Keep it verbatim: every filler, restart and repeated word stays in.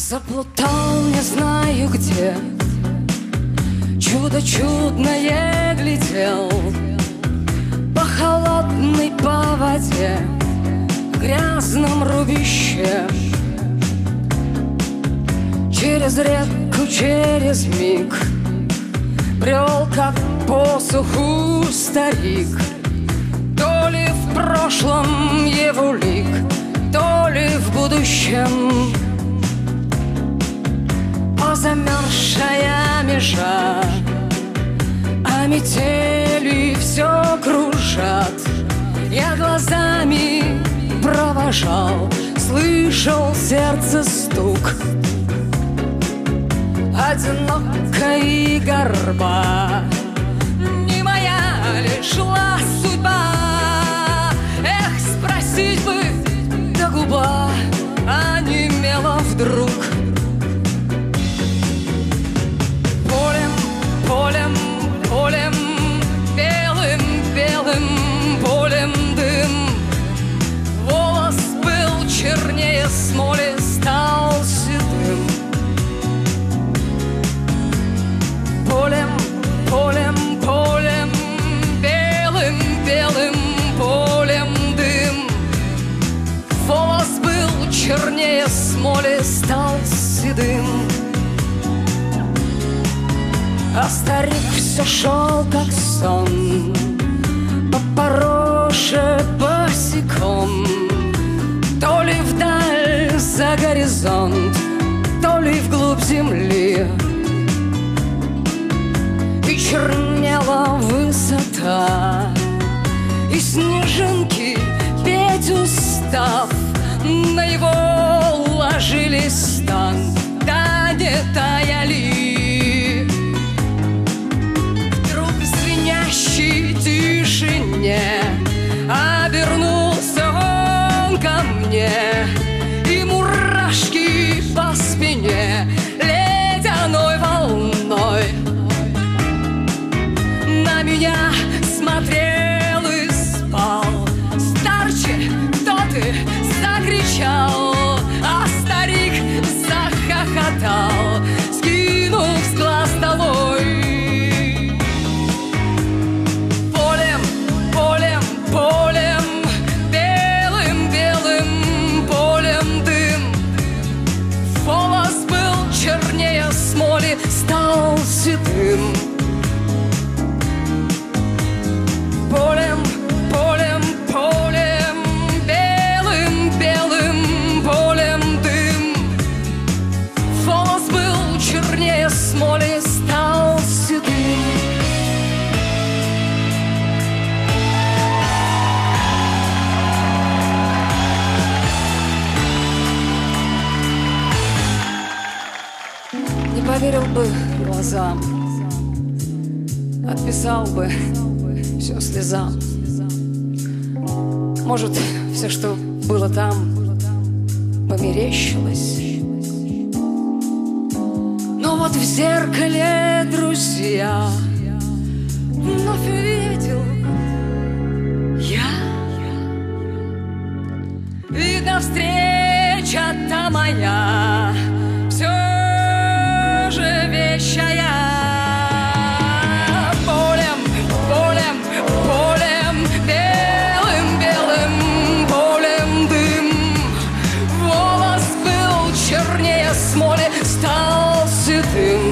Заплутал не знаю где, чудо чудное глядел по холодной по воде, в грязном рубище. Через реку, через миг брел, как по суху старик. То ли в прошлом его лик, то ли в будущем. О, замерзшая межа, а метели все кружат. Я глазами провожал, слышал сердце стук. Одинока и горба, не моя ли шла судьба? Эх, спросить бы, да губа онемела вдруг. Полем, полем, полем, белым, белым полем дым. Волос был чернее смоли, стал седым. Полем, полем, полем, белым, белым полем дым. Волос был чернее смоли, стал седым. А старик все шел, как сон, по пороше босиком. То ли вдаль за горизонт, то ли вглубь земли. И чернела высота, и снежинки, петь устав, на его ложились стан, да не таяли. Вдруг в звенящей тишине обернулся он ко мне, и мурашки по спине ледяной волной на меня смотрел и спал. Старче, кто ты? Закричал, а старик захохотал, скинув с глаз долой. Полем, полем, полем, белым, белым полем дым. Волос был чернее смоли, стал седым. Полем, полем, полем, белым, белым полем дым. Волос был чернее смоли, стал седым. Не поверил бы глазам, отписал бы все слезам. Может, все, что было там, померещилось. Но вот в зеркале, друзья, вновь увидел я. Видно, встреча-то моя все же вещая. Смоли стал седым.